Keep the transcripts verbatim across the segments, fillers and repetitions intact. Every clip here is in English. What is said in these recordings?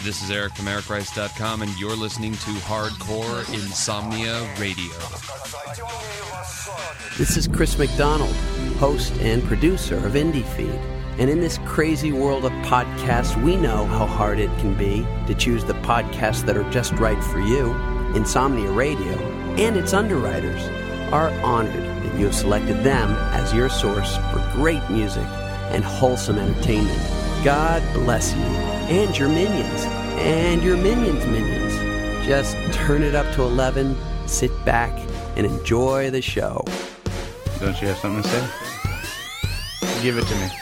This is Eric from Eric Rice dot com, and you're listening to Hardcore Insomnia Radio. This is Chris McDonald, host and producer of IndieFeed. And in this crazy world of podcasts, we know how hard it can be to choose the podcasts that are just right for you. Insomnia Radio and its underwriters are honored that you have selected them as your source for great music and wholesome entertainment. God bless you and your minions and your minions' minions. Just turn it up to eleven, sit back, and enjoy the show. Don't you have something to say? Give it to me.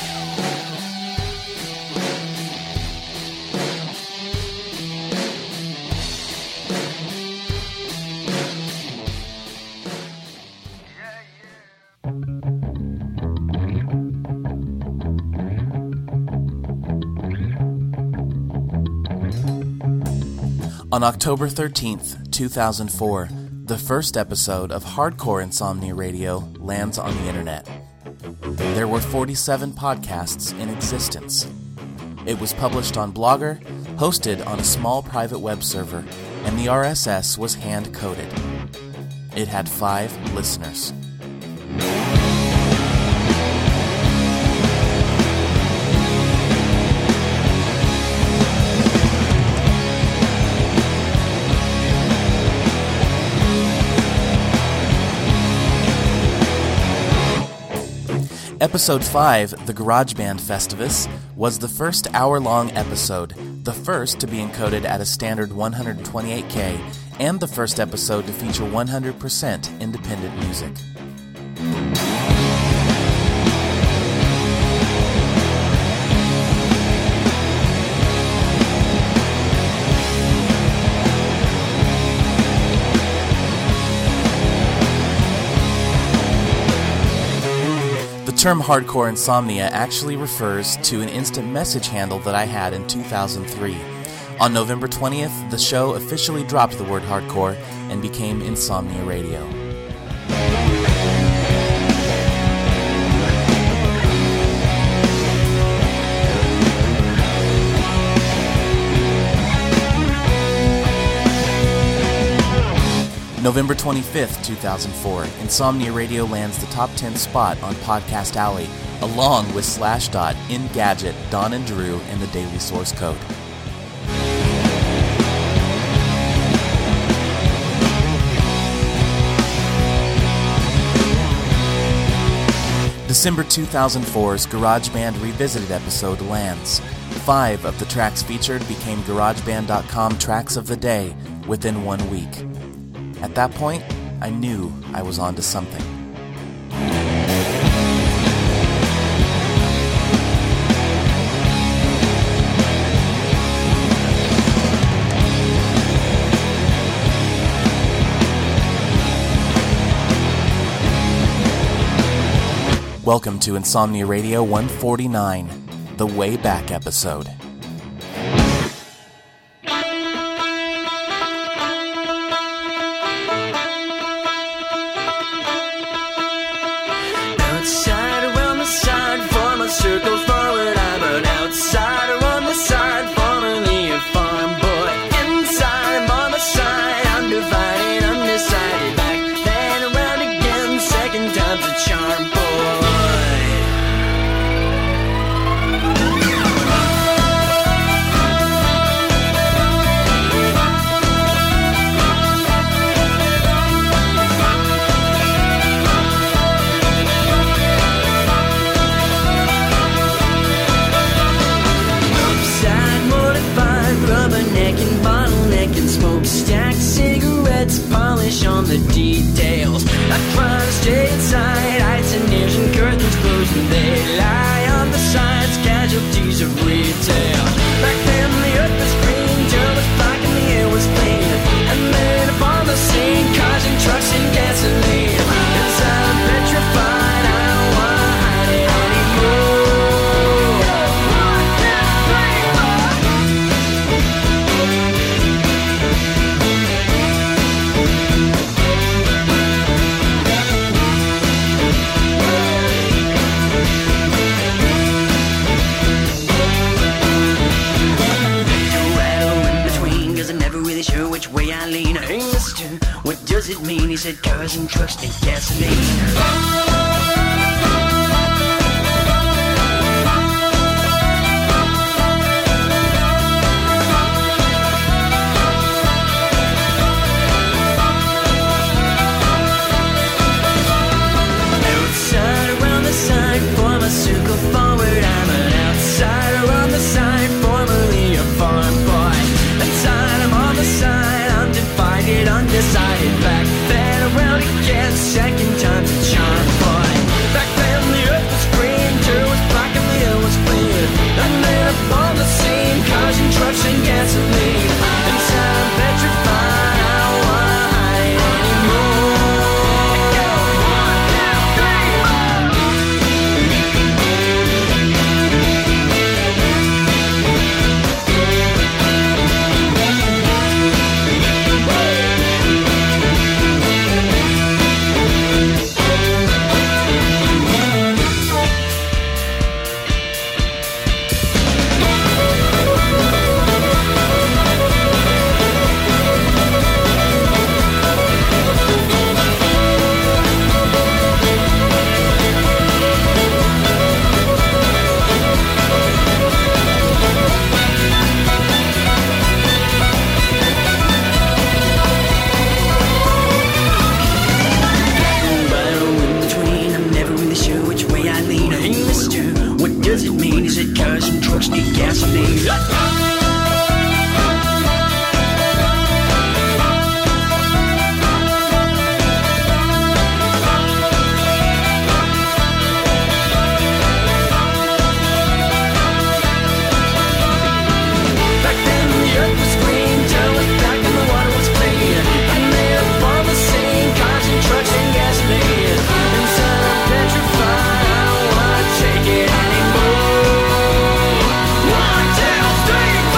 On October thirteenth, two thousand four, the first episode of Hardcore Insomnia Radio lands on the internet. There were forty-seven podcasts in existence. It was published on Blogger, hosted on a small private web server, and the R S S was hand-coded. It had five listeners. Episode five, the GarageBand Festivus, was the first hour-long episode, the first to be encoded at a standard one twenty-eight K, and the first episode to feature one hundred percent independent music. The term Hardcore Insomnia actually refers to an instant message handle that I had in two thousand three. On November twentieth, the show officially dropped the word hardcore and became Insomnia Radio. November twenty-fifth, two thousand four, Insomnia Radio lands the top ten spot on Podcast Alley, along with Slashdot, Engadget, Don and Drew, and the Daily Source Code. December two thousand four's GarageBand Revisited episode lands. Five of the tracks featured became GarageBand dot com Tracks of the Day within one week. At that point, I knew I was onto something. Welcome to Insomnia Radio one forty-nine, the Way Back episode. Circle forward, I'm an outsider on the side, formerly a farm boy. Inside, I'm on the side, undivided, undecided. Back then, around again, second time's a charm, boy. does it mean? He said cars and trucks need gasoline. Circle forward, I'm an outsider on the side, formerly a farm boy. Inside, I'm on the side, I'm divided, undecided. Back then, around again, second time's a charm, boy. Back then, the earth was green, dirt was black and the air was clean. And then upon the scene, cars and trucks and gasoline. Inside, I'm petrified, I don't wanna hide anymore. Take it anymore. One, two, three.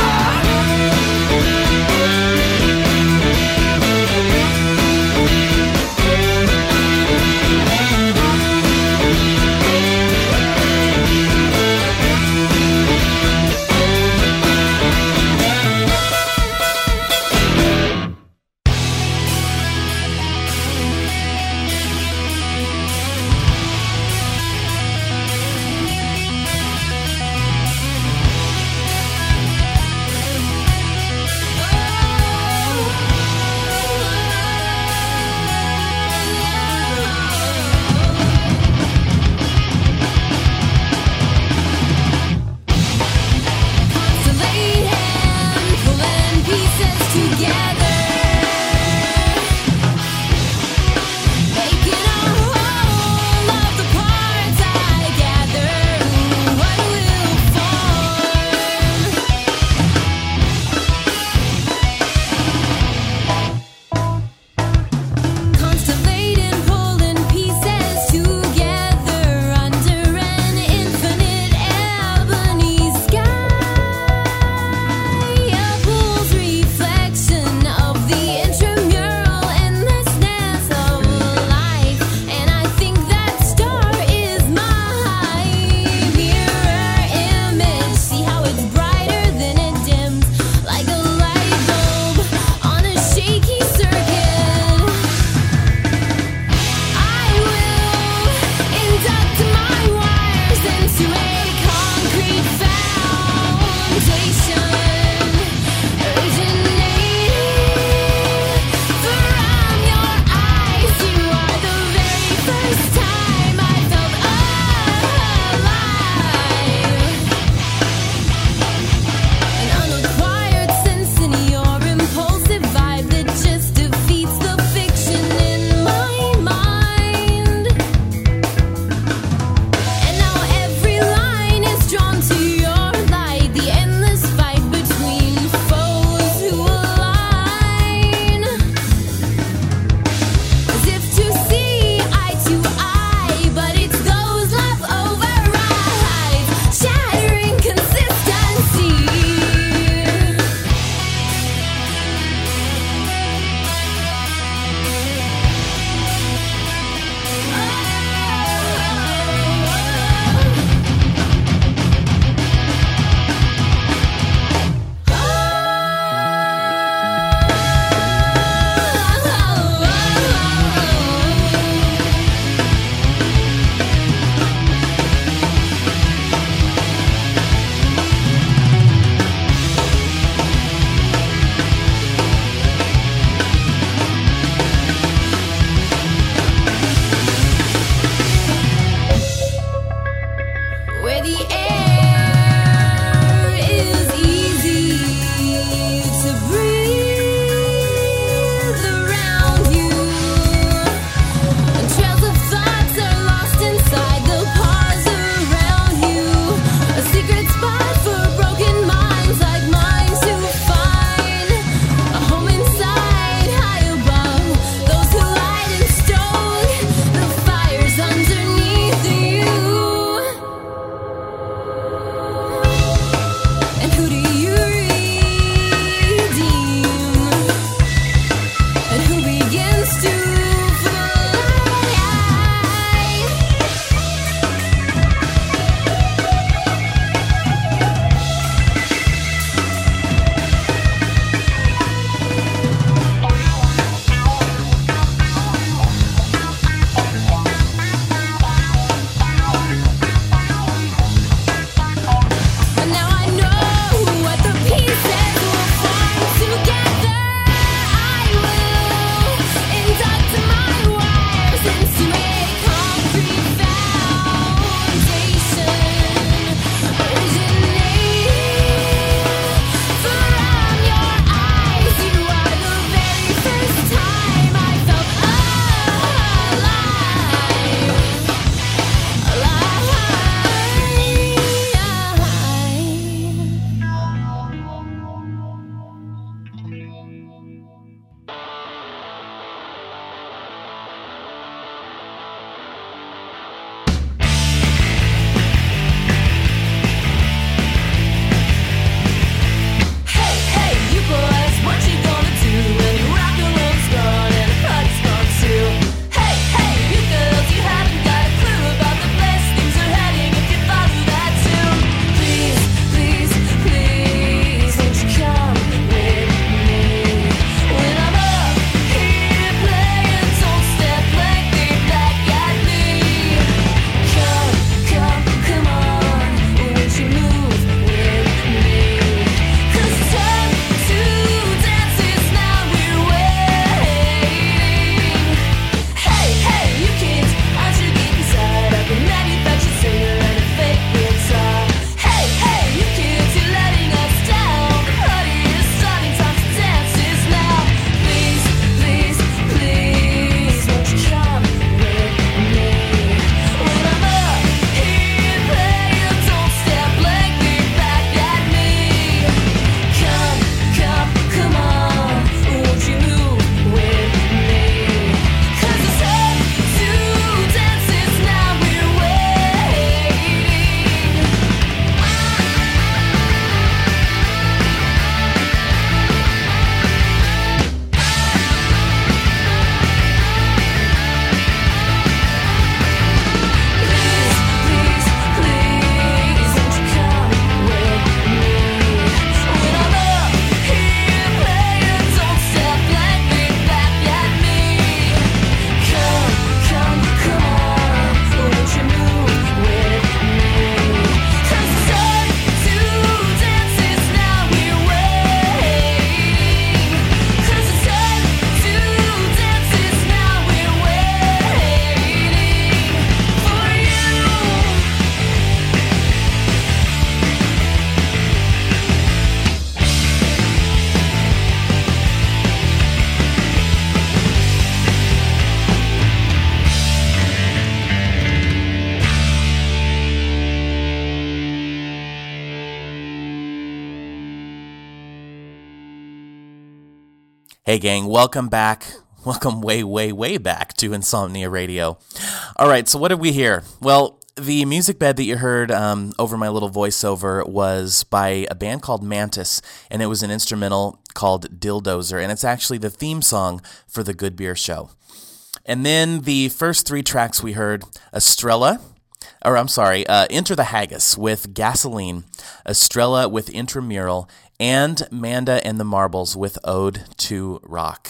Hey gang, welcome back. Welcome way, way, way back to Insomnia Radio. All right, so what did we hear? Well, the music bed that you heard um, over my little voiceover was by a band called Mantis, and it was an instrumental called Dildozer, and it's actually the theme song for the Good Beer Show. And then the first three tracks we heard, Estrella, or I'm sorry, uh, Enter the Haggis with Gasoline, Estrella with Intramural, and Manda and the Marbles with Ode to Rock.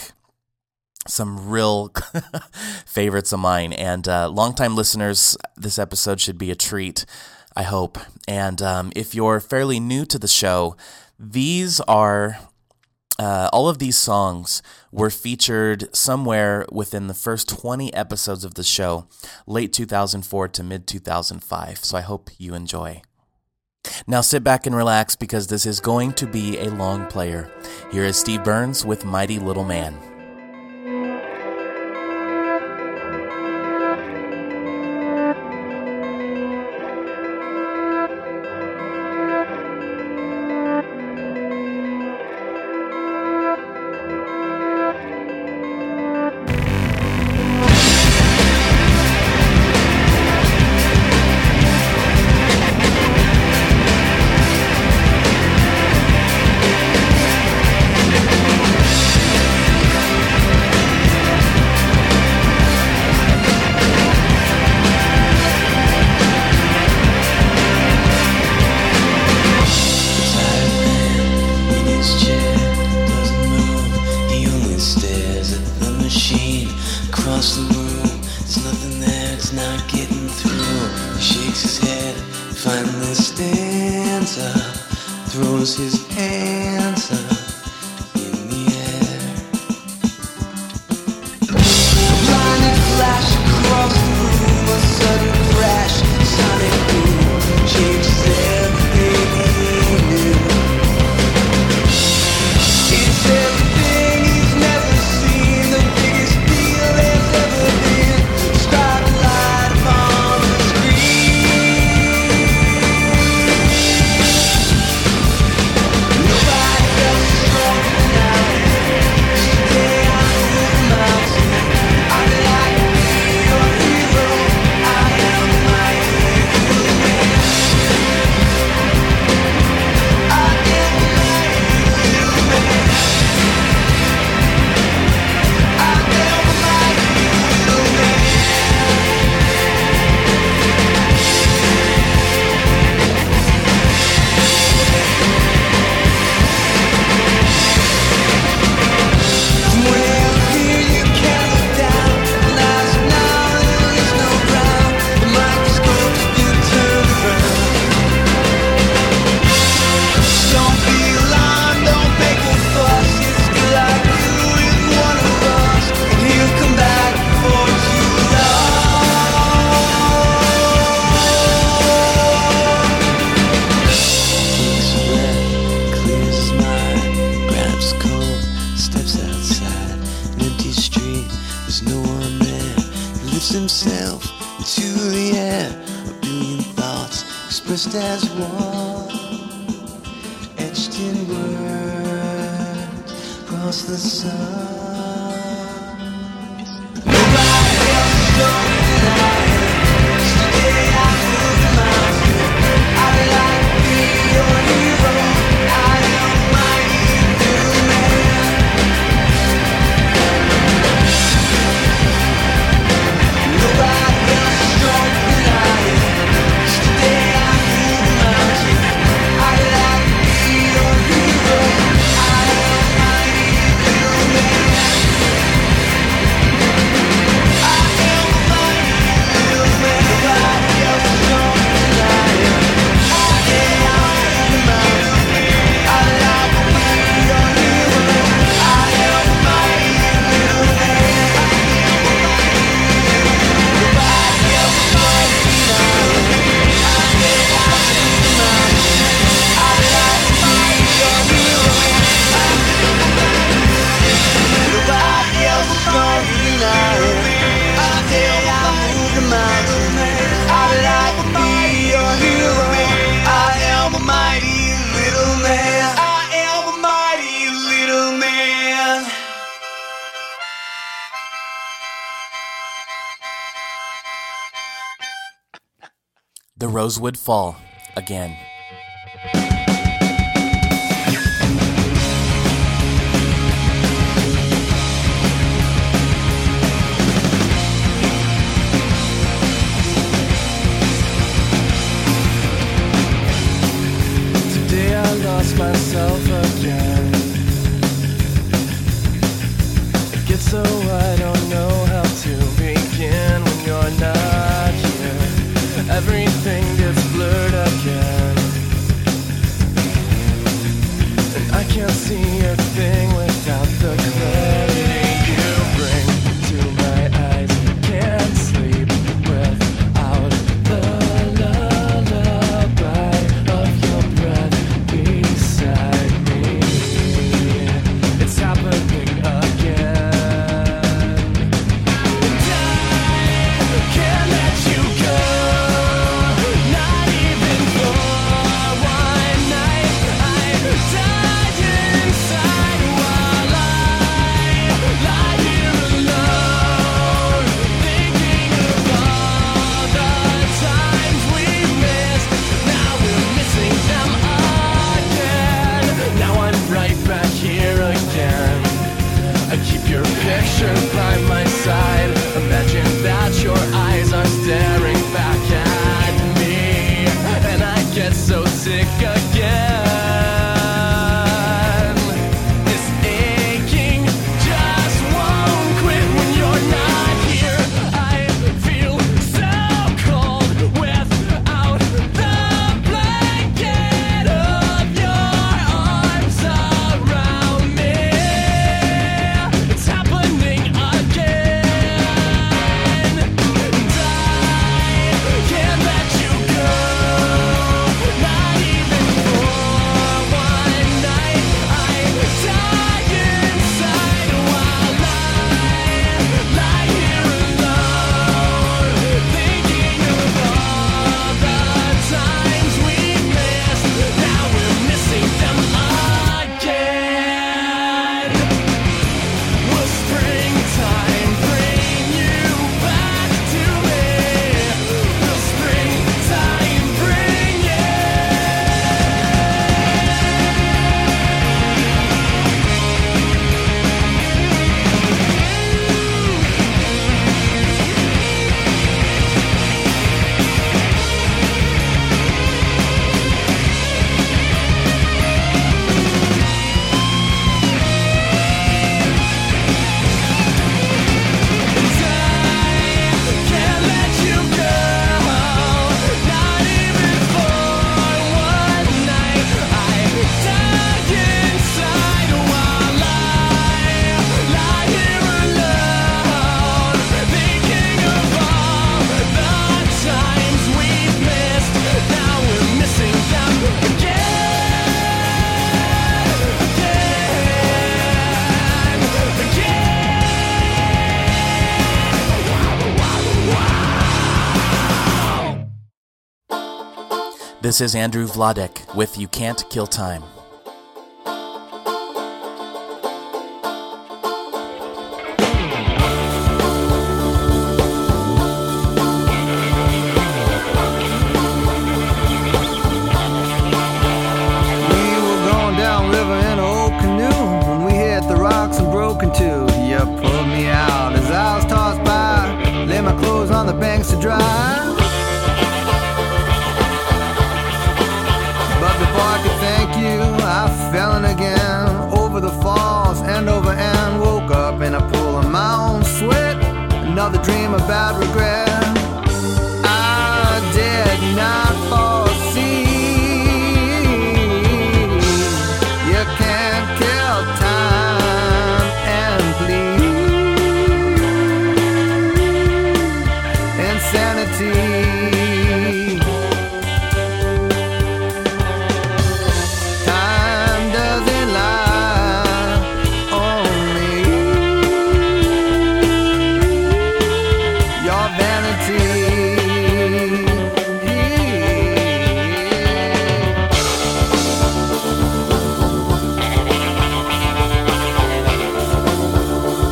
Some real favorites of mine, and uh, longtime listeners, this episode should be a treat, I hope. And um, if you're fairly new to the show, these are, uh, all of these songs were featured somewhere within the first twenty episodes of the show, late two thousand four to mid two thousand five, so I hope you enjoy. Now sit back and relax because this is going to be a long player. Here is Steve Burns with Mighty Little Man. I am mighty little man. The rose would fall again. Today I lost myself again. It gets so I don't know how to begin when you're not here. Everything gets blurred again, and I can't see a thing without the clarity you bring to my eyes. Can't sleep without the lullaby of your breath beside me. It's happening again, and I can't let you go. Not even for one night. I died inside while I lie here alone, thinking of all the times we missed. Now we're missing them again. Now I'm right back here again. I keep your picture by my side. Imagine that your eyes are staring back at me, and I get so sick again. This aching just won't quit when you're not here. I feel so cold without the blanket of your arms around me. It's happening again, and I can't let you go. Not even for one night. I die inside while I lie here alone, thinking of all the times we missed. Now we're missing them again. Will springtime bring you back to me? Will springtime bring you? Can't let you go, not even for one night. I die inside while I lie here alone, thinking of all the times we've missed. Now we're missing them again, again, again. This is Andrew Vladek with You Can't Kill Time. We were going downriver in an old canoe when we hit the rocks and broke in two. You pulled me out as I was tossed by, lay my clothes on the banks to dry. But before I could thank you, I fell in again, over the falls and over and woke up in a pool of my own sweat. Another dream about regret. I did not foresee you can't kill time and bleed. Insanity. Time doesn't lie on me. Your vanity.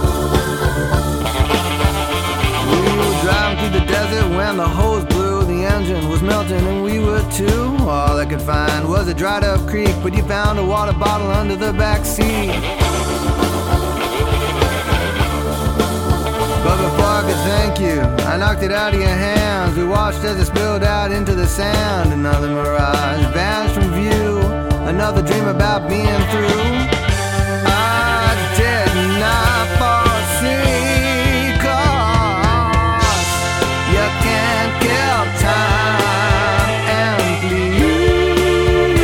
We were driving through the desert when the hose blew. The engine was melting and we were too. All I could find was a dried up creek, but you found a water bottle under the back seat. But before I could thank you, I knocked it out of your hands. We watched as it spilled out into the sand. Another mirage vanished from view, another dream about being through. I did not foresee, 'cause you can't kill time and bleed.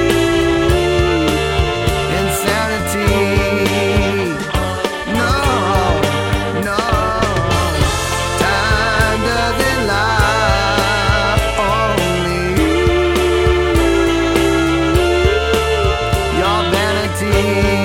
Insanity. No, no. Time doesn't lie. Only your vanity.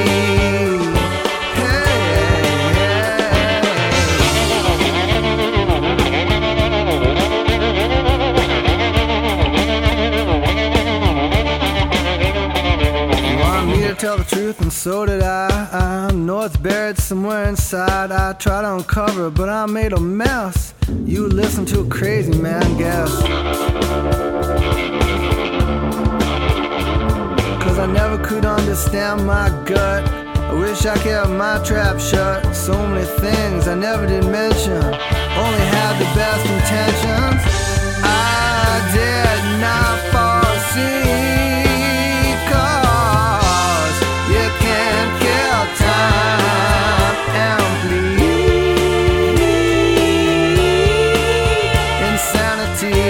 Tell the truth, and so did I. I know it's buried somewhere inside. I tried to uncover it, but I made a mess. You listen to a crazy man guess. 'Cause I never could understand my gut. I wish I kept my trap shut. So many things I never did mention, only had the best intentions. I did not foresee, can't kill time and bleed. Insanity.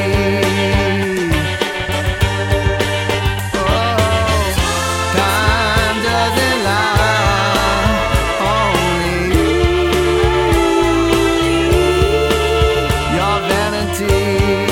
Oh, time doesn't lie. Only your vanity.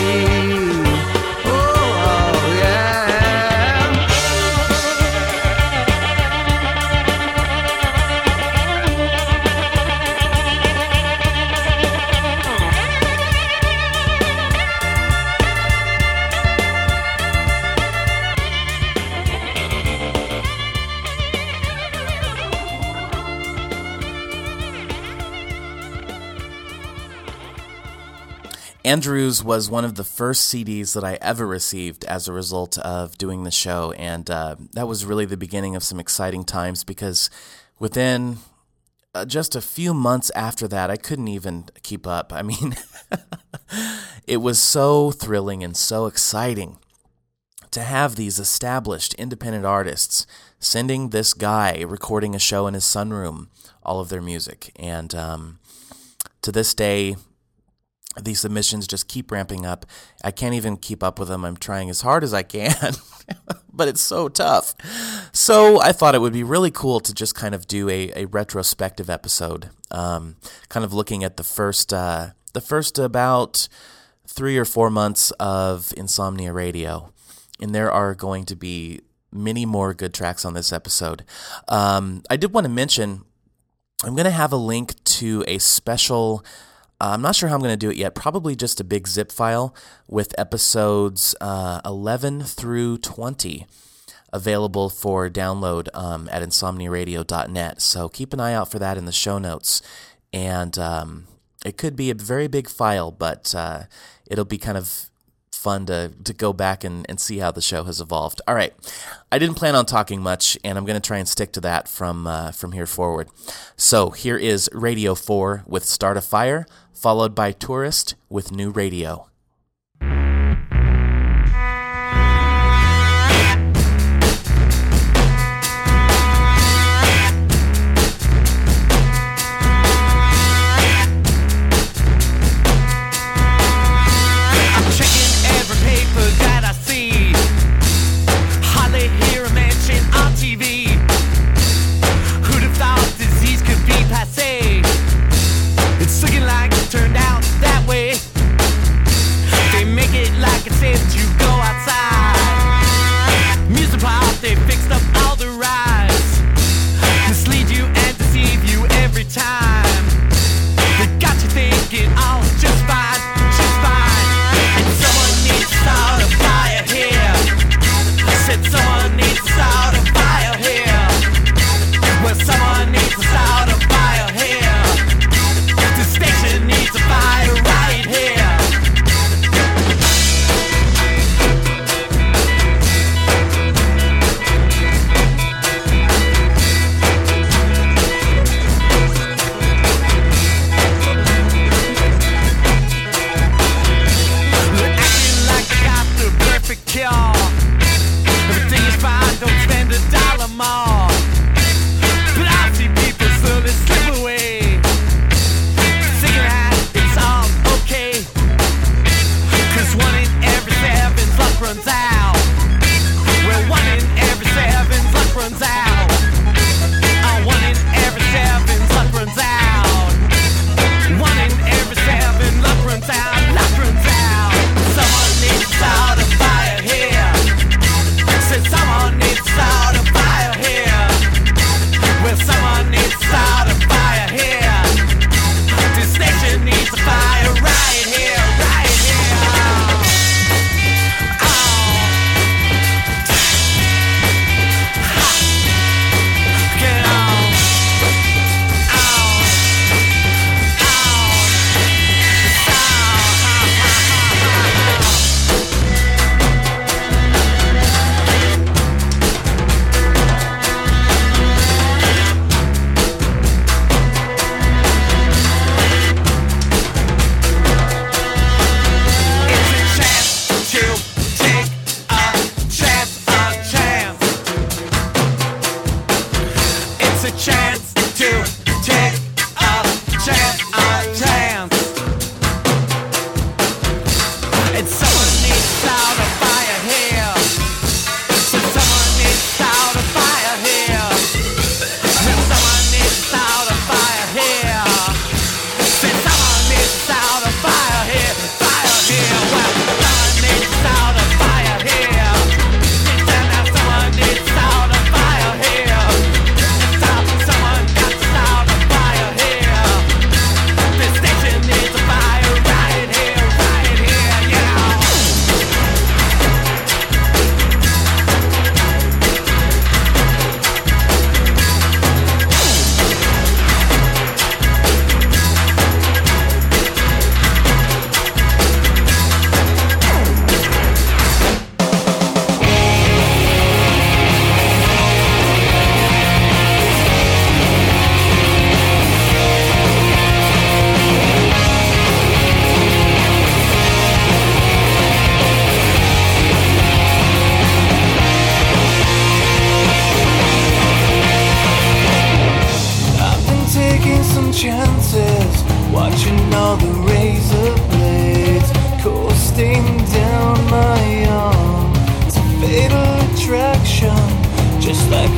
Andrews was one of the first C Ds that I ever received as a result of doing the show, and uh, that was really the beginning of some exciting times, because within uh, just a few months after that, I couldn't even keep up. I mean, it was so thrilling and so exciting to have these established independent artists sending this guy recording a show in his sunroom all of their music, and um, to this day, these submissions just keep ramping up. I can't even keep up with them. I'm trying as hard as I can, but it's so tough. So I thought it would be really cool to just kind of do a, a retrospective episode, um, kind of looking at the first, uh, the first about three or four months of Insomnia Radio. And there are going to be many more good tracks on this episode. Um, I did want to mention, I'm going to have a link to a special... I'm not sure how I'm going to do it yet. Probably just a big zip file with episodes uh, eleven through twenty available for download um, at insomnia radio dot net. So keep an eye out for that in the show notes. And um, it could be a very big file, but uh, it'll be kind of fun to, to go back and, and see how the show has evolved. All right. I didn't plan on talking much, and I'm going to try and stick to that from, uh, from here forward. So here is Radio four with Start a Fire, followed by Tourist with New Radio. It's looking like it turned out that way.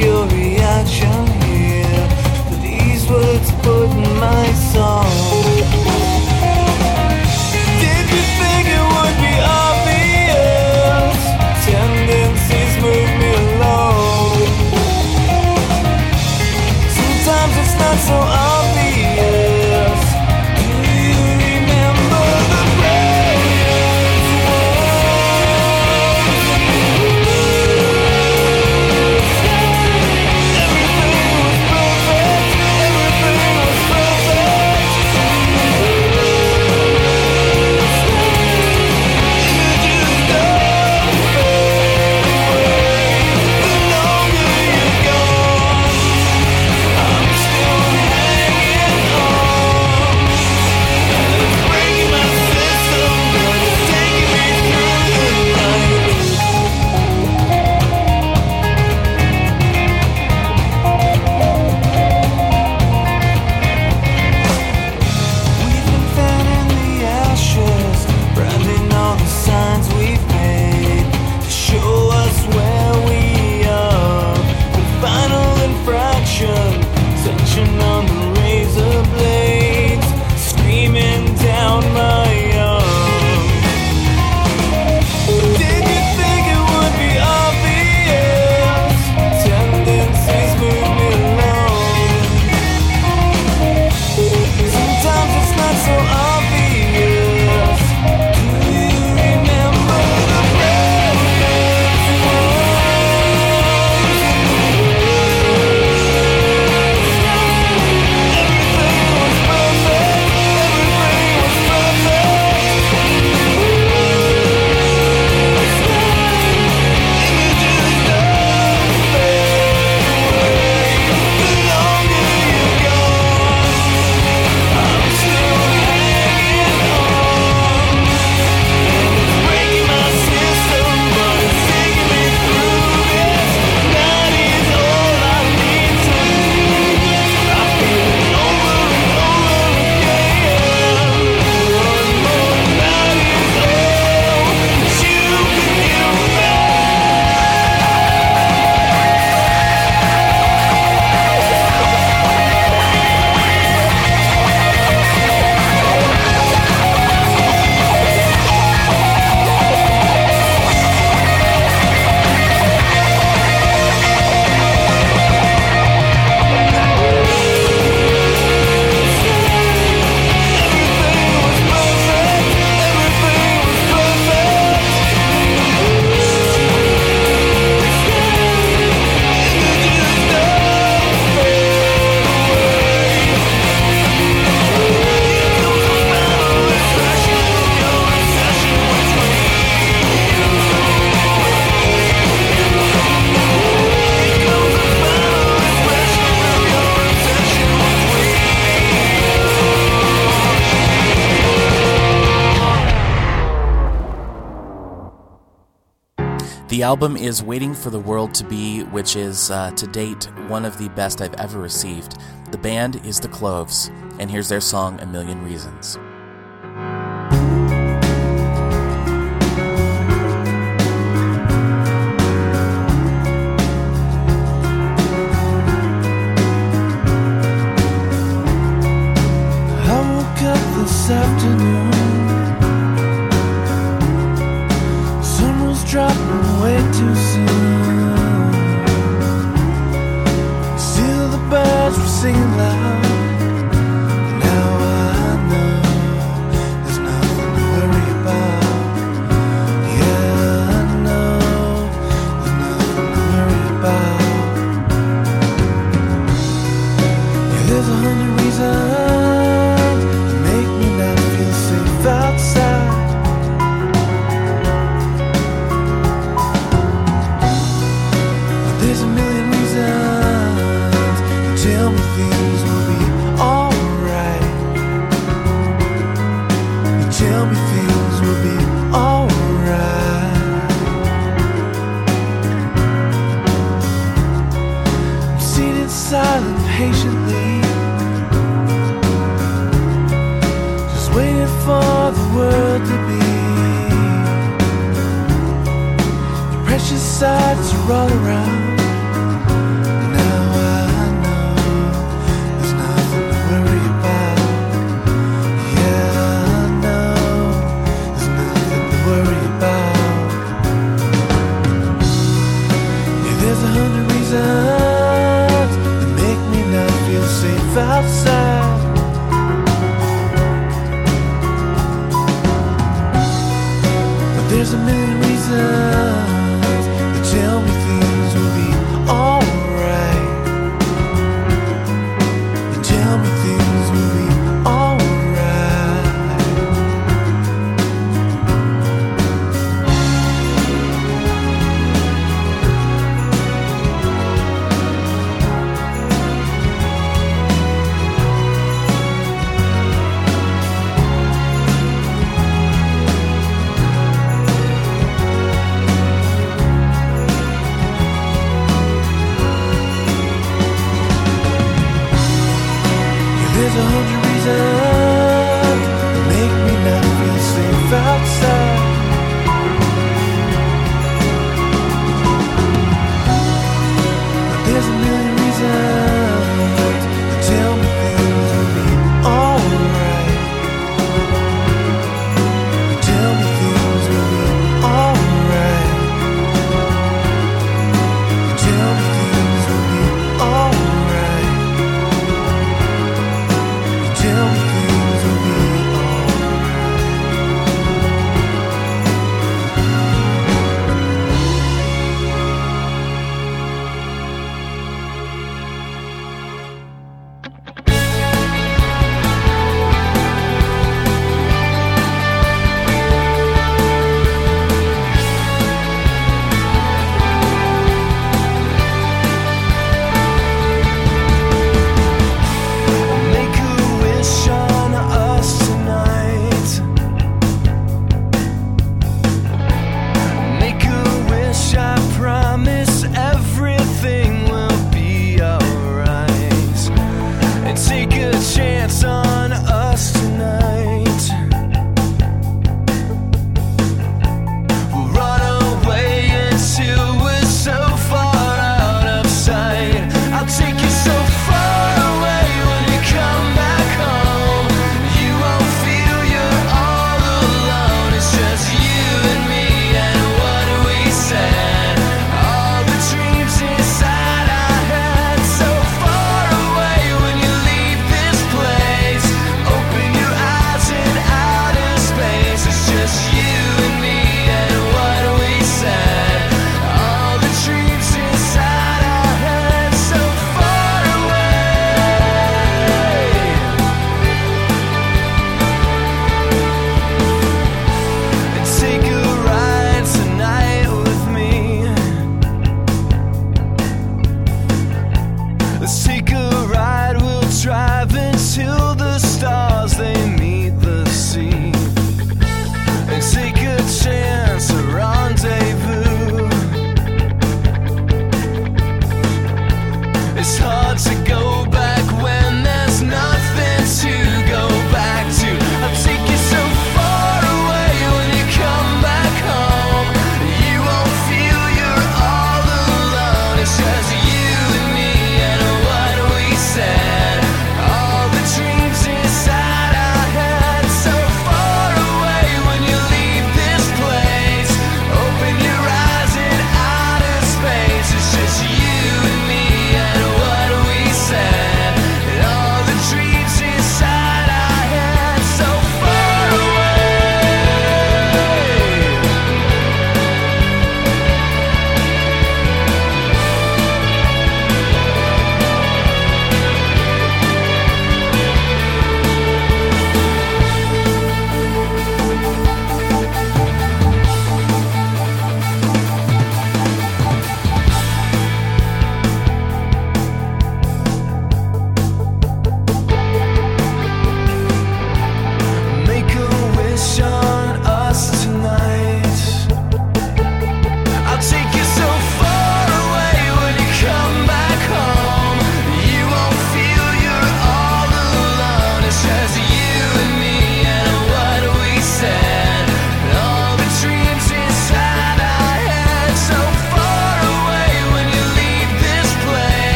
your reaction here. These words put in my song. Did you think it would be obvious? Tendencies move me along. Sometimes it's not so obvious. Do you remember the brilliant ones? Everything was perfect. Everything was perfect. Images don't fade away. The longer you're gone, I'm still hanging on. And it's breaking my system, but it's taking me through the night. We've been fanning the ashes, branding all the signs we've made to show us where we are. The final infraction, tension on the razor blades, screaming down my arm. Did you think it would be obvious? Tendencies move me along. Sometimes it's not so obvious. Do you remember the brilliant ones? Everything was perfect. Everything was perfect. Images don't fade away. The longer you're gone, I'm still hanging on. And it's breaking my system, but it's taking me through this. That is all I need to do. I feel it over and over again. One more, that is all that you can give me. Everything was perfect. Everything was perfect. Images don't fade away. Here comes the final expression of your obsession with me. Here comes the final expression of your obsession with me. The album is Waiting for the World to Be, which is, uh, to date, one of the best I've ever received. The band is The Cloves, and here's their song, A Million Reasons. I woke up this afternoon. Sun was dropping way too soon. Still the birds were singing loud. Now I know there's nothing to worry about. Yeah, I know there's nothing to worry about. Yeah, there's a hundred reasons to make me not feel safe outside. But there's a million reasons to tell me things will be alright. You tell me things will be alright. I'm seated silent patiently, just waiting for the world to be. Your precious sights are all around.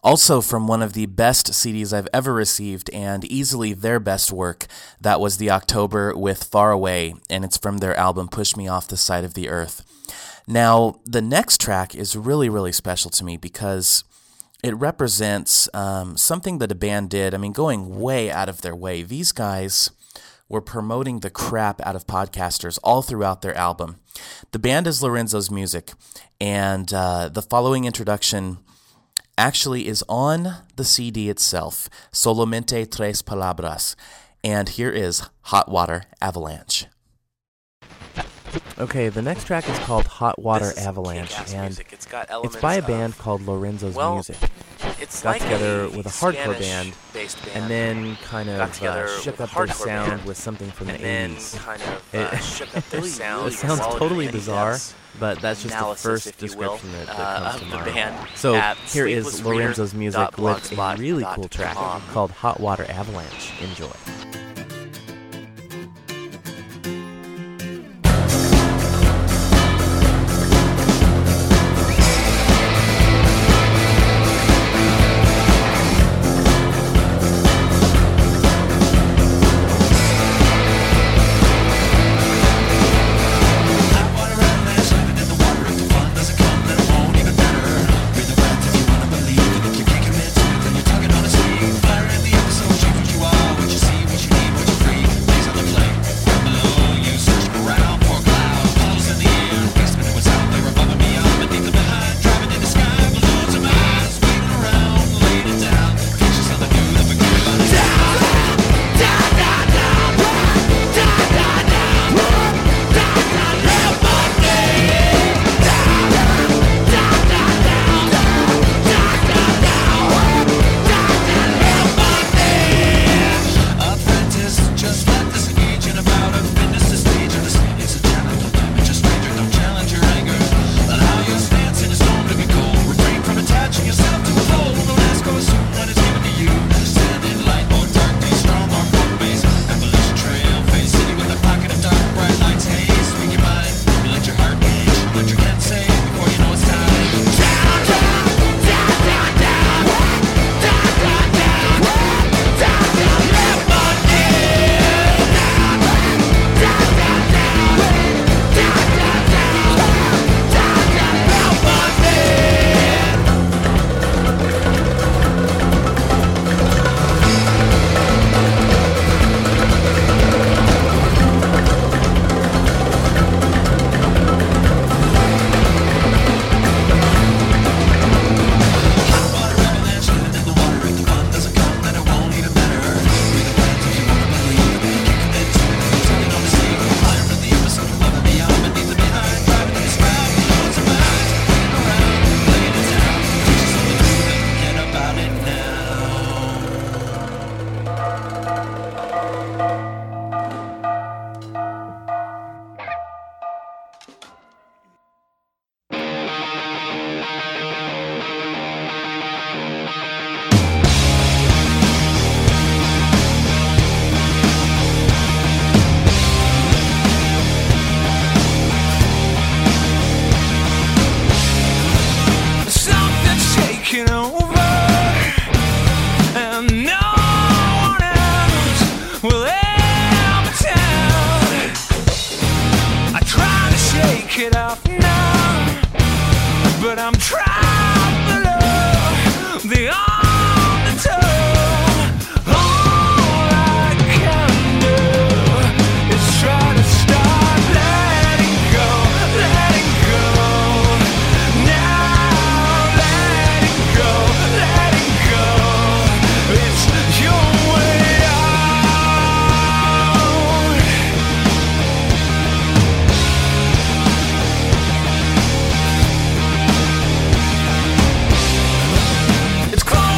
Also from one of the best C Ds I've ever received, and easily their best work, that was The October with Far Away, and it's from their album Push Me Off the Side of the Earth. Now, the next track is really, really special to me because it represents um, something that a band did, I mean, going way out of their way. These guys were promoting the crap out of podcasters all throughout their album. The band is Lorenzo's Music, and uh, the following introduction actually is on the C D itself, Solamente Tres Palabras, and here is Hot Water Avalanche. Okay, the next track is called Hot Water Avalanche, and it's, got it's by a band called Lorenzo's well, Music. It's got like together a with a hardcore band, band, and then kind got of together uh, shook with up a their hardcore sound band, with something from and the then eighties. kind of uh, It, shook up their sound. it sounds while totally doing bizarre, in-depth but that's just the analysis, first if you will, description that, that uh, comes of to the mind. band So at here is sleepless reader Lorenzo's Music dot with a blogspot really dot cool track com. called Hot Water Avalanche. Enjoy. It's close.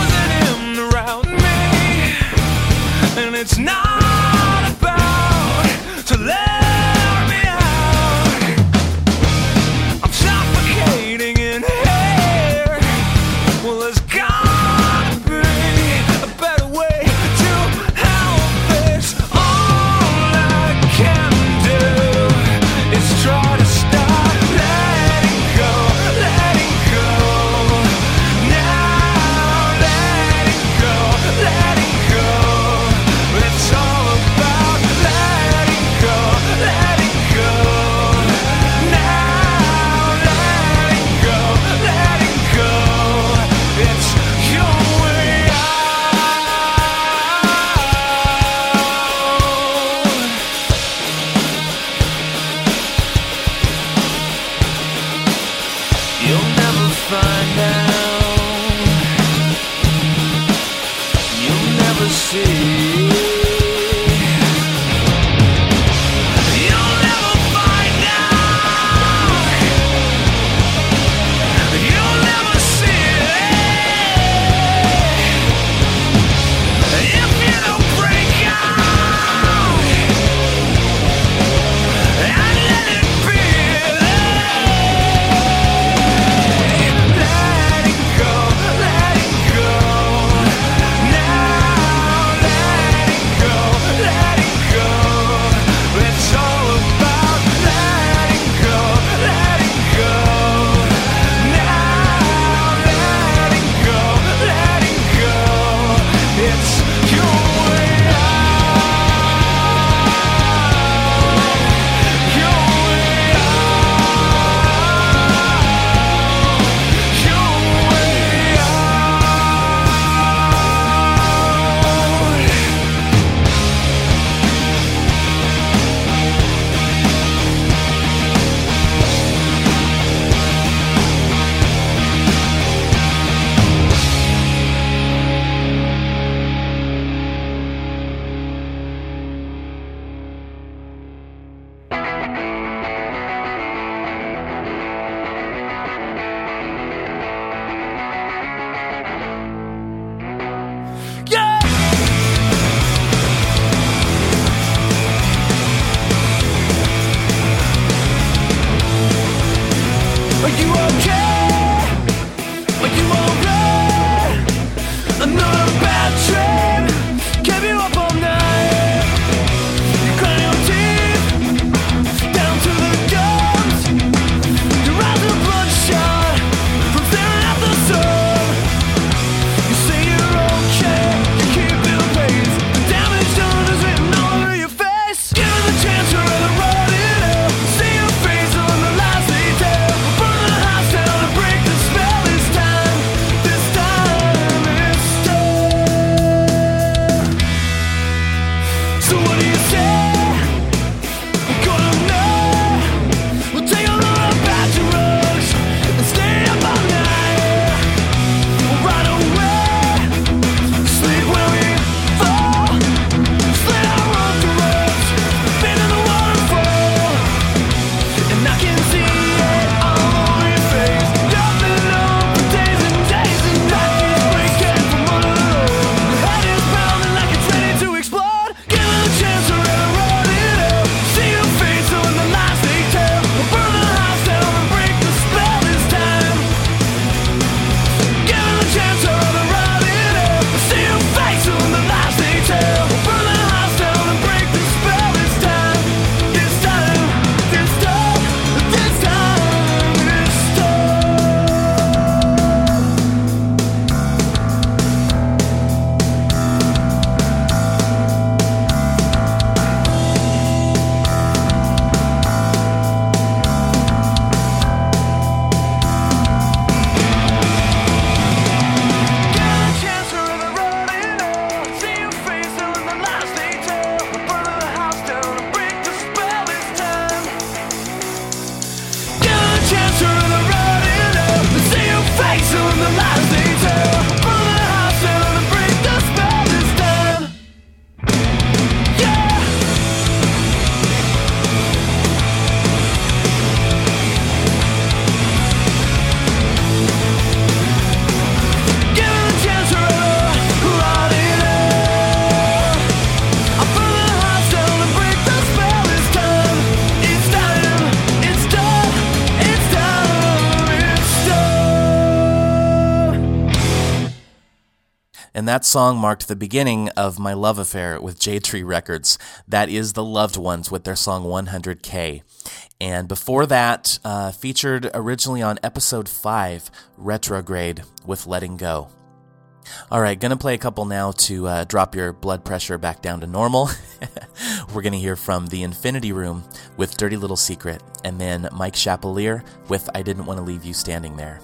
And that song marked the beginning of my love affair with Jade Tree Records. That is the Loved Ones with their song one hundred K. And before that, uh, featured originally on episode five, Retrograde with Letting Go. All right, gonna play a couple now to uh, drop your blood pressure back down to normal. We're gonna hear from The Infinity Room with Dirty Little Secret, and then Mike Chapelier with I Didn't Want to Leave You Standing There.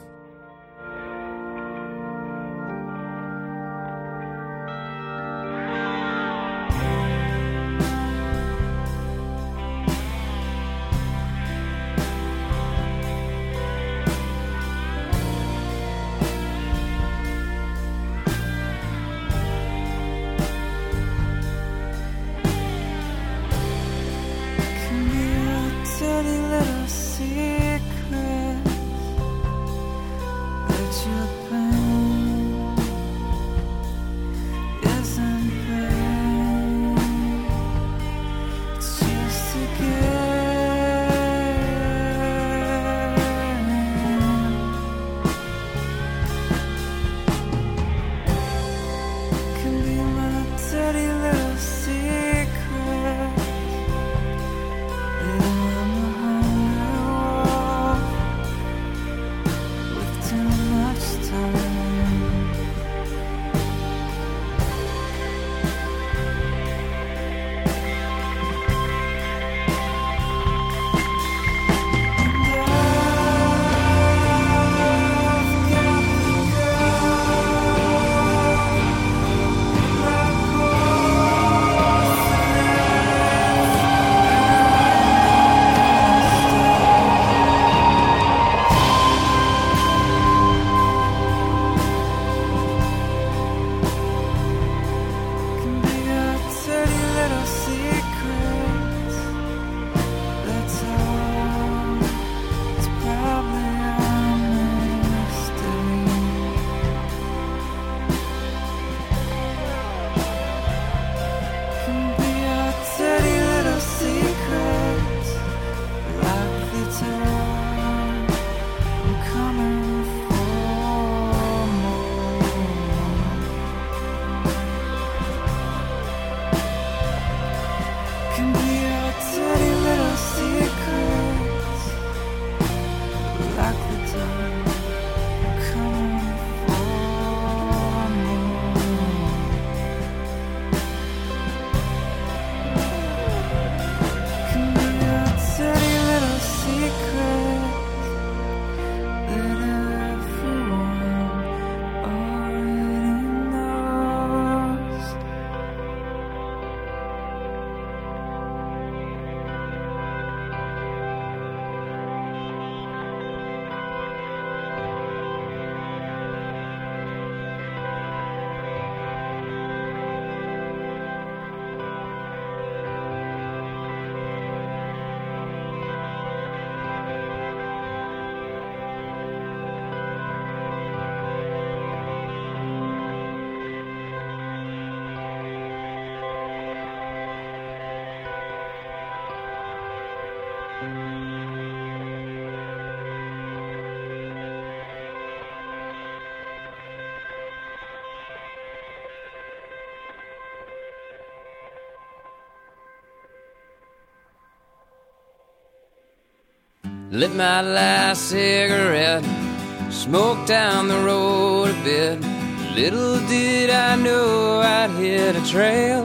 Lit my last cigarette, smoked down the road a bit. Little did I know I'd hit a trail.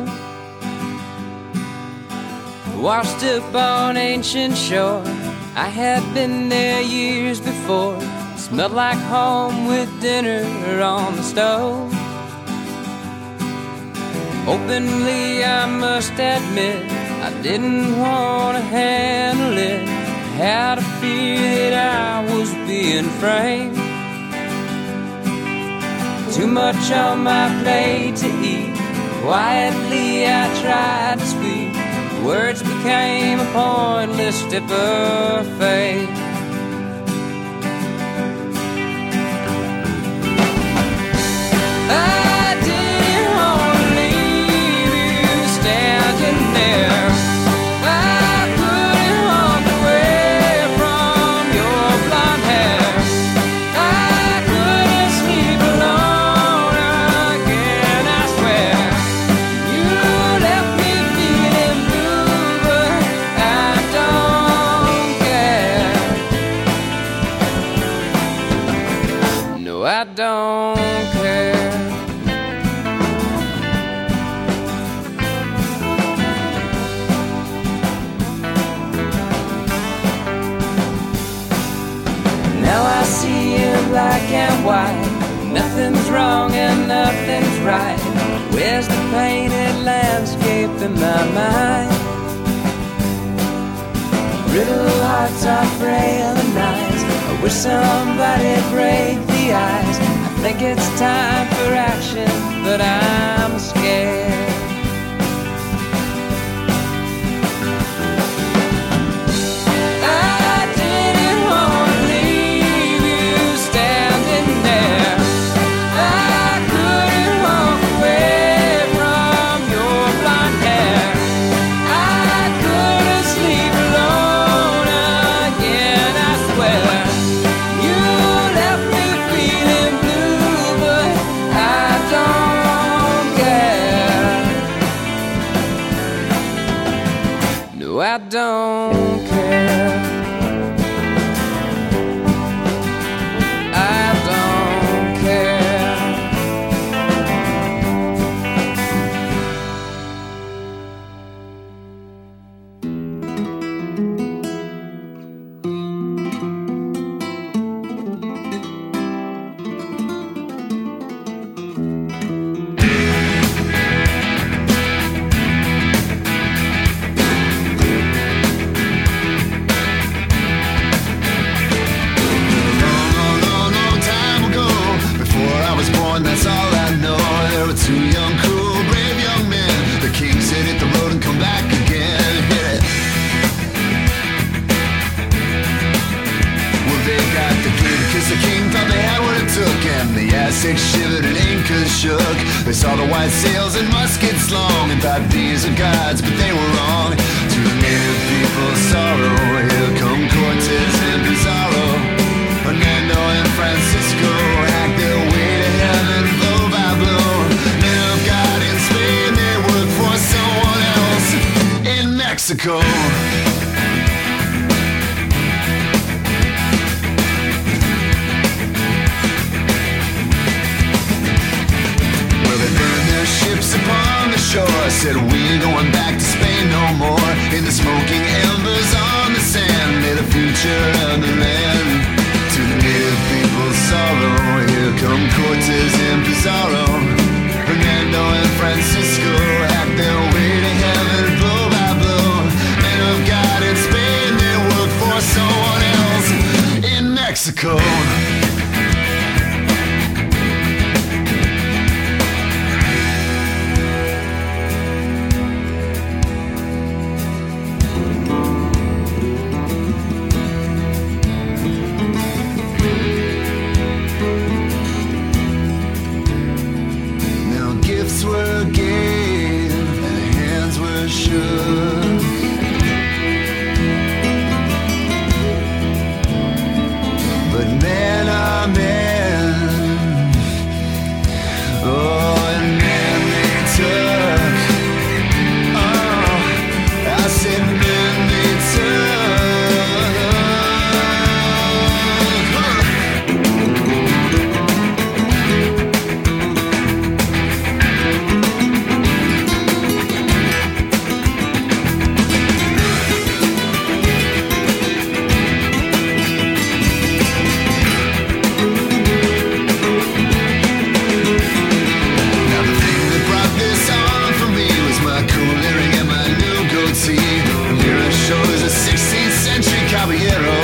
Washed up on ancient shore, I had been there years before. Smelled like home with dinner on the stove. Openly I must admit, I didn't want to handle it. Had a fear that I was being framed. Too much on my plate to eat. Quietly I tried to speak. Words became a pointless step of faith. I didn't want to leave you standing there. I couldn't walk away from your blonde hair. I couldn't sleep alone again. I don't care. Now I see in black and white, nothing's wrong and nothing's right. Where's the painted landscape in my mind? Brittle hearts are frail and nice. I wish somebody'd break the ice. I think it's time for action, but I'm scared. I don't care. I don't care. That's all I know. There were two young, cool, brave young men. The king said hit the road and come back again. Hit it. Well, they got the gig cause the king thought they had what it took. And the Aztecs shivered and Incas shook. They saw the white sails and muskets long and thought these are gods, but they were wrong. To the native people's sorrow, here come Cortez and Pizarro. Hernando and Francisco hacked their way to heaven blow by blow. Men of God in Spain, they work for someone else in Mexico. Well, they burned their ships upon the shore. Said we ain't going back to Spain no more. In the smoking embers on the sand, lay the future of the land. To the native people's sorrow, here come Cortez and Pizarro. Hernando and Francisco hacked their way to heaven blow by blow. Men of God in Spain, they work for someone else in Mexico. Were gave and hands were shook, but men are men. Oh, and men they took. Oh, I said men they took. Huh. Caballero.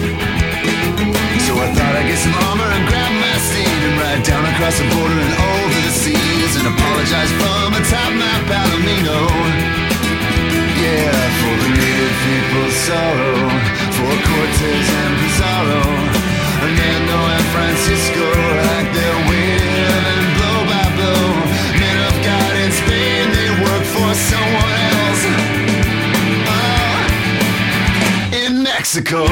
So I thought I'd get some armor and grab my steed and ride down across the border and over the seas and apologize from atop my Palomino. Yeah, for the native people's sorrow, for Cortez and Pizarro, Hernando and Francisco hacked their way to heaven blow by blow. Men of God in Spain, they work for someone else. Mexico.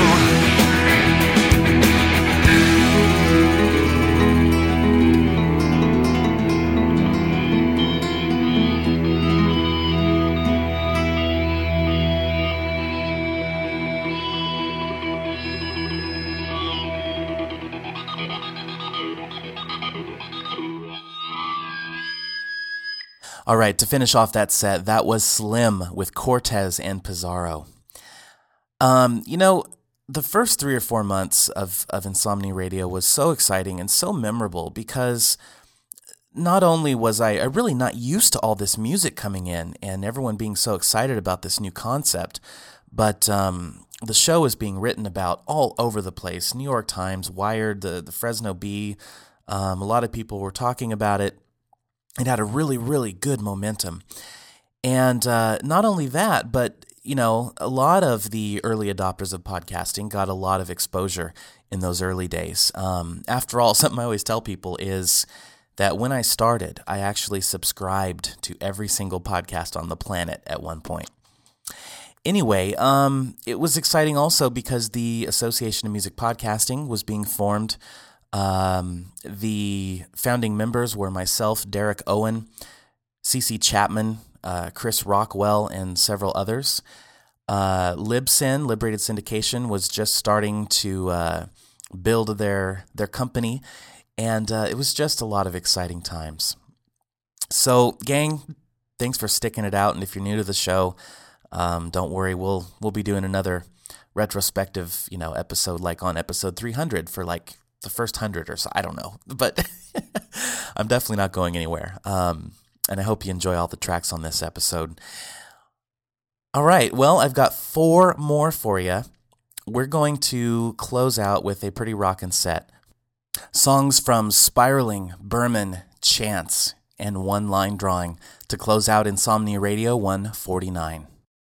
All right, to finish off that set, that was Slim with Cortez and Pizarro. Um, you know, the first three or four months of, of Insomnia Radio was so exciting and so memorable because not only was I, I really not used to all this music coming in and everyone being so excited about this new concept, but um, the show is being written about all over the place. New York Times, Wired, the, the Fresno Bee, um, a lot of people were talking about it. It had a really, really good momentum. And uh, not only that, but, you know, a lot of the early adopters of podcasting got a lot of exposure in those early days. Um, after all, something I always tell people is that when I started, I actually subscribed to every single podcast on the planet at one point. Anyway, um, it was exciting also because the Association of Music Podcasting was being formed. Um, the founding members were myself, Derek Owen, C C Chapman, uh, Chris Rockwell, and several others. Uh, Libsyn, Liberated Syndication, was just starting to uh, build their their company, and uh, it was just a lot of exciting times. So, gang, thanks for sticking it out, and if you're new to the show, um, don't worry, we'll we'll be doing another retrospective, you know, episode like on episode three hundred for like the first hundred or so. I don't know, but I'm definitely not going anywhere. Um, and I hope you enjoy all the tracks on this episode. All right, well, I've got four more for you. We're going to close out with a pretty rockin' set. Songs from Spiraling, Berman, Chance, and One Line Drawing to close out Insomnia Radio one forty-nine.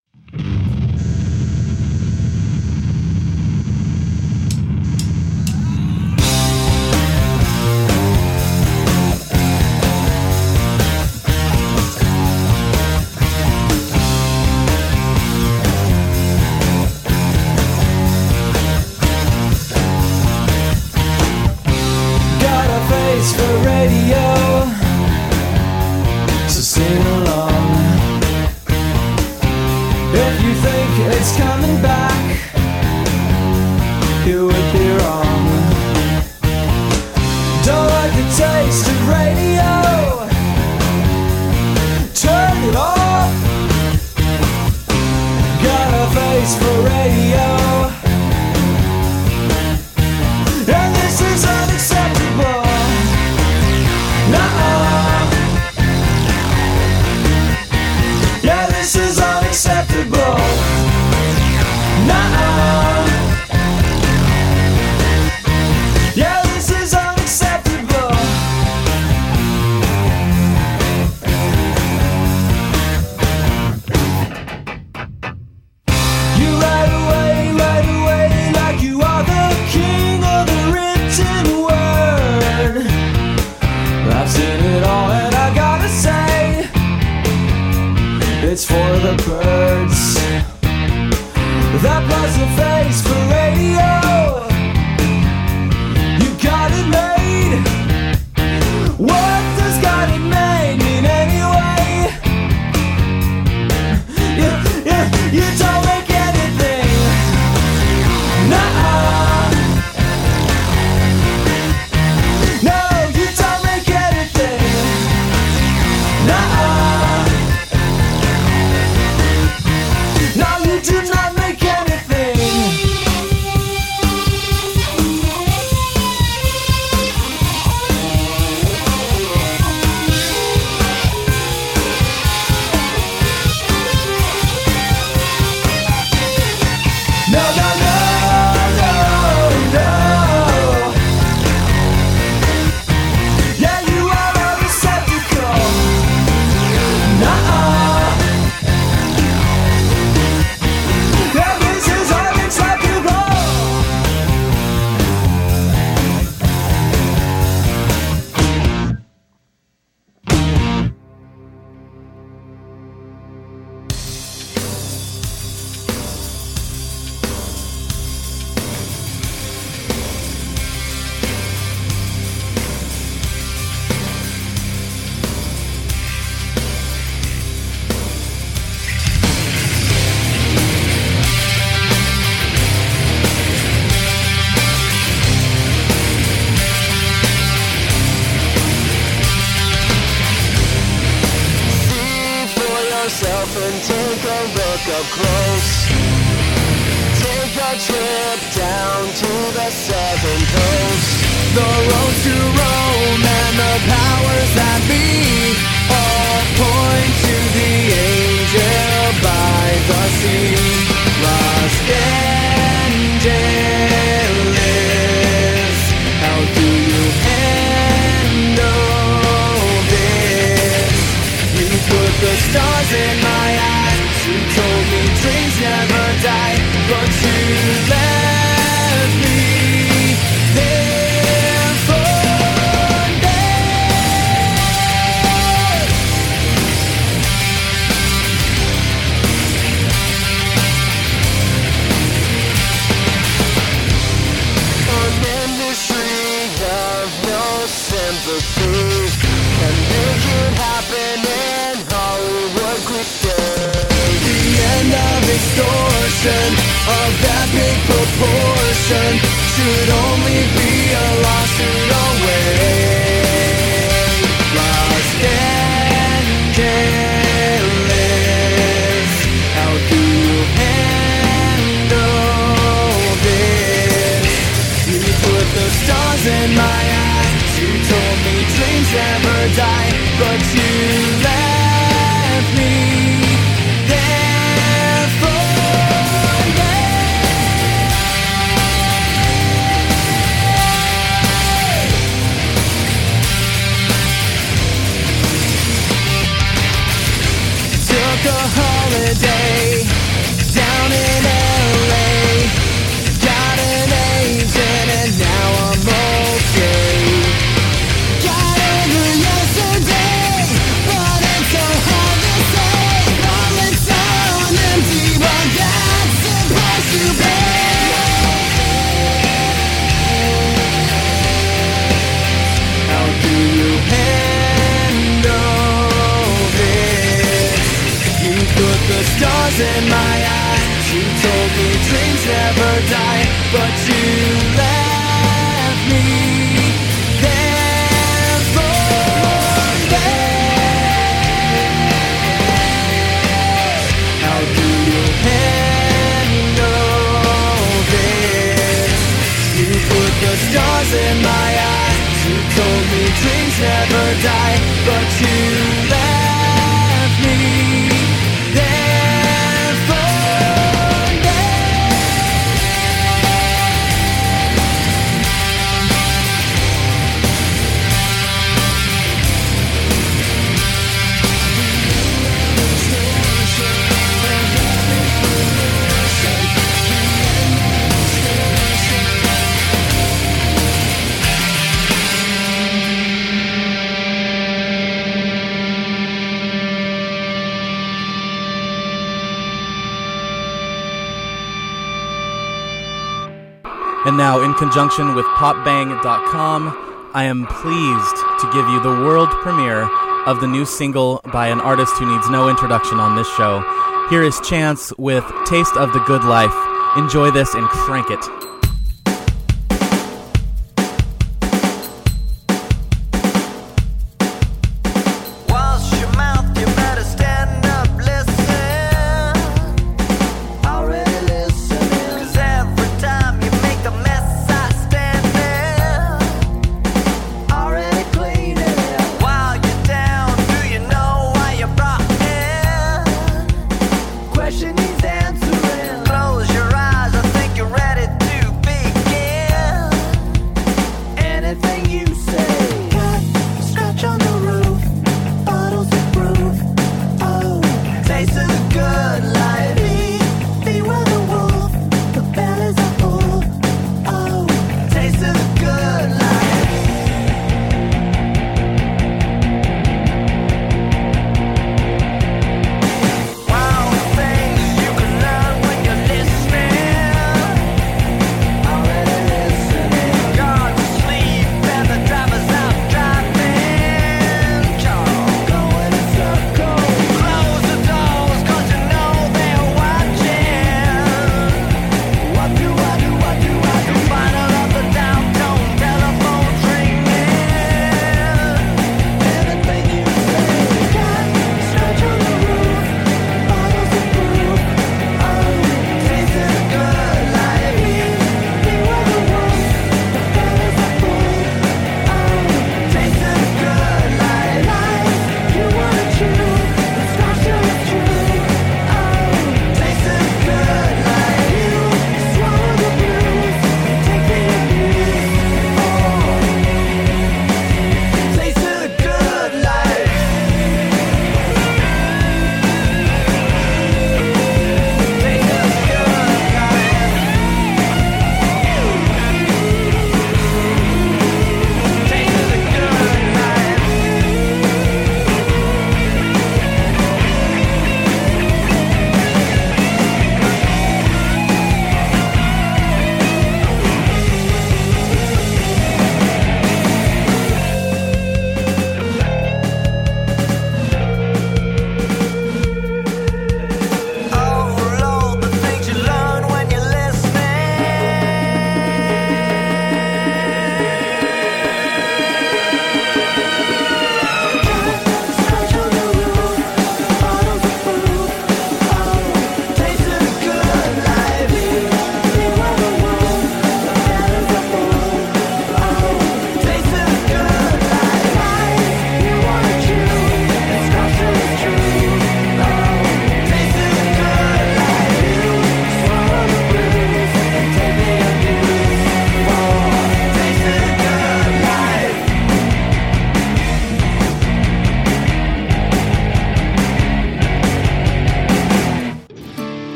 For radio, so sing along. If you think it's coming back, you would be wrong. Don't like the taste of radio, turn it off. Got a face for radio, and this is unacceptable. Nuh-uh. Yeah, this is unacceptable. Nuh-uh. Yeah, this is unacceptable. You ride away, ride away like you are the king of the written word. I've seen it all and I gotta say, it's for the birds. That puzzle face for radio, you got it made. What does got it made mean anyway? You, you, you don't make anything. Nuh-uh. No, you don't make anything. Nuh-uh. No, you do not make anything. up close. Take a trip down to the southern coast. The road to Rome and the powers that be all point to the angel by the sea. Los Angeles, how do you handle this? You put the stars in my eyes. You told me dreams never die, but you left me there for dead. An industry of no sympathy can make it happen in Hollywood quicker. The end of extortion of that big proportion should only be a lawsuit away. Los Angeles, how do you handle this? You put the stars in my eyes. You told me dreams never die, but you left me there for dead. Took a holiday down in L A. Got an agent and now I'm okay. Got over yesterday, but it's so hard to say. All it's on empty, but that's the price you pay. How do you handle this? You put the stars in my eyes. You told me dreams never die, but you left me there for dead. How do you handle this? You put the stars in my eyes. You told me dreams never die, but you left me there for And now, in conjunction with pop bang dot com, I am pleased to give you the world premiere of the new single by an artist who needs no introduction on this show. Here is Chance with Taste of the Good Life. Enjoy this and crank it. Wash your mouth, you better stand up, listen. Already listening. 'Cause every time you make a mess, I stand there. Already cleaning it. While you're down, do you know why you're brought in? Question needs answering. Close your eyes, I think you're ready to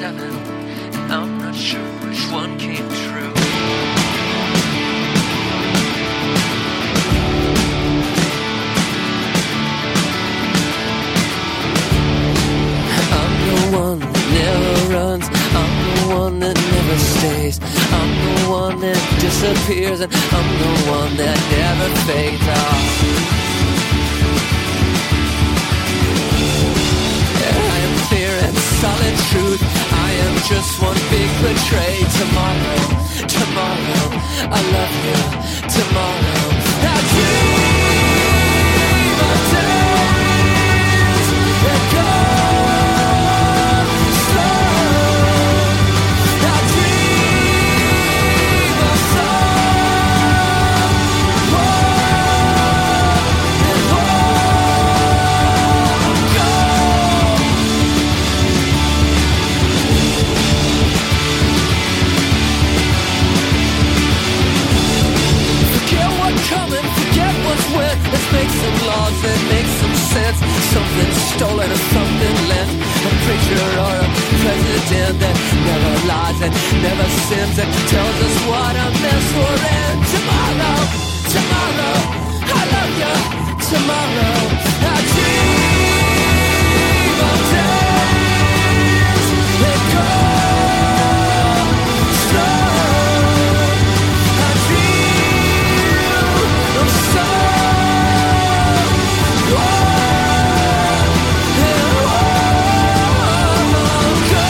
seven, and I'm not sure which one came true. I'm the one that never runs, I'm the one that never stays, I'm the one that disappears, and I'm the one that never fades off. I am clear and solid truth, I am just one big betrayed. Tomorrow, tomorrow, I love you. Tomorrow, I dream of days that go slow. I dream of someone and won't go. Forget what's coming, forget what's went. Let's make some laws that make some sense. Something stolen or something lent. A preacher or a president that never lies and never sins, and tells us what a mess we're in. Tomorrow, tomorrow, I love you. Tomorrow, I dream of days that go slow. I dream of someone and won't go.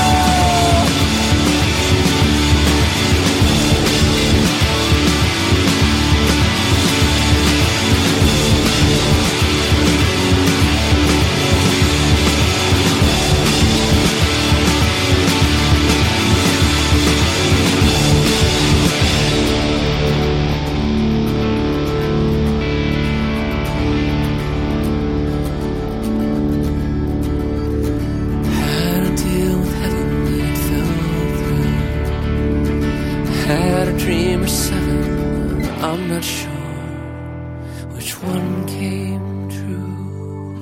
Had a deal with heaven when it fell through. Had a dream or seven, I'm not sure which one came true.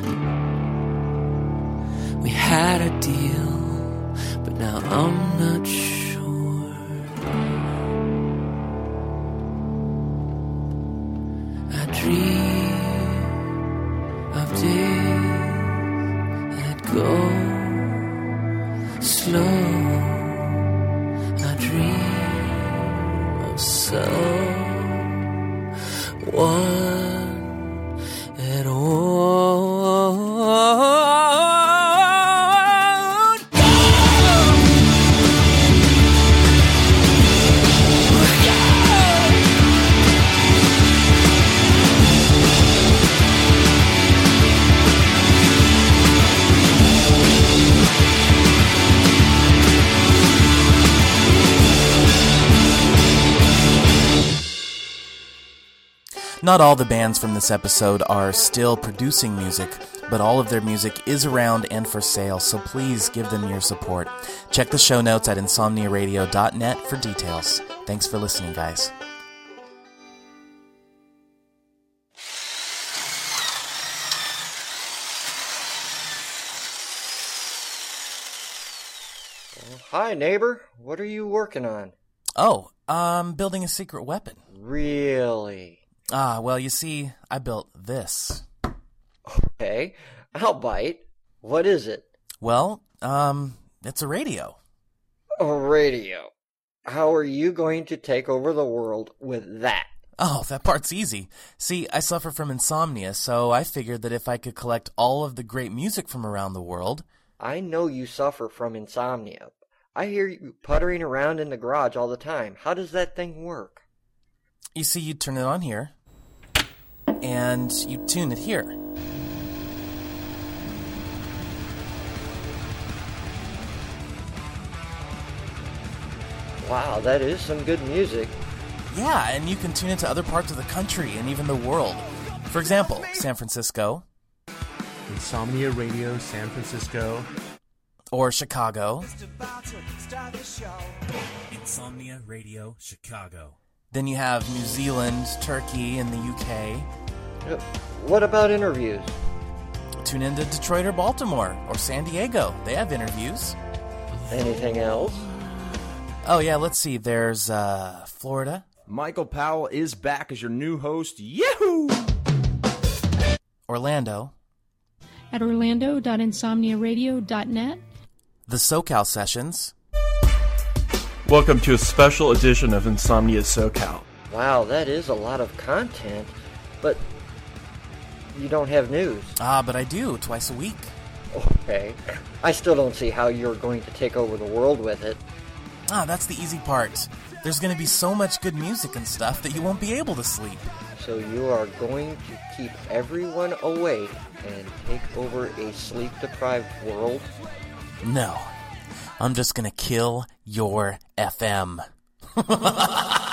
We had a deal, but now I'm not sure. I dream of days that go slow. I dream of someone that won't go. Not all the bands from this episode are still producing music, but all of their music is around and for sale, so please give them your support. Check the show notes at insomnia radio dot net for details. Thanks for listening, guys. Hi, neighbor. What are you working on? Oh, I'm building a secret weapon. Really? Ah, well, you see, I built this. Okay, I'll bite. What is it? Well, um, it's a radio. A radio. How are you going to take over the world with that? Oh, that part's easy. See, I suffer from insomnia, so I figured that if I could collect all of the great music from around the world... I know you suffer from insomnia. I hear you puttering around in the garage all the time. How does that thing work? You see, you turn it on here, and you tune it here. Wow, that is some good music. Yeah, and you can tune it to other parts of the country and even the world. For example, San Francisco. Insomnia Radio San Francisco. Or Chicago. Insomnia Radio Chicago. Then you have New Zealand, Turkey, and the U K. Uh, What about interviews? Tune into Detroit or Baltimore or San Diego. They have interviews. Anything else? Oh, yeah, let's see. There's uh, Florida. Michael Powell is back as your new host. Yahoo! Orlando. At orlando dot insomnia radio dot net. The SoCal Sessions. Welcome to a special edition of Insomnia SoCal. Wow, that is a lot of content, but you don't have news. Ah, but I do, twice a week. Okay. I still don't see how you're going to take over the world with it. Ah, that's the easy part. There's going to be so much good music and stuff that you won't be able to sleep. So you are going to keep everyone awake and take over a sleep-deprived world? No. I'm just going to kill your F M.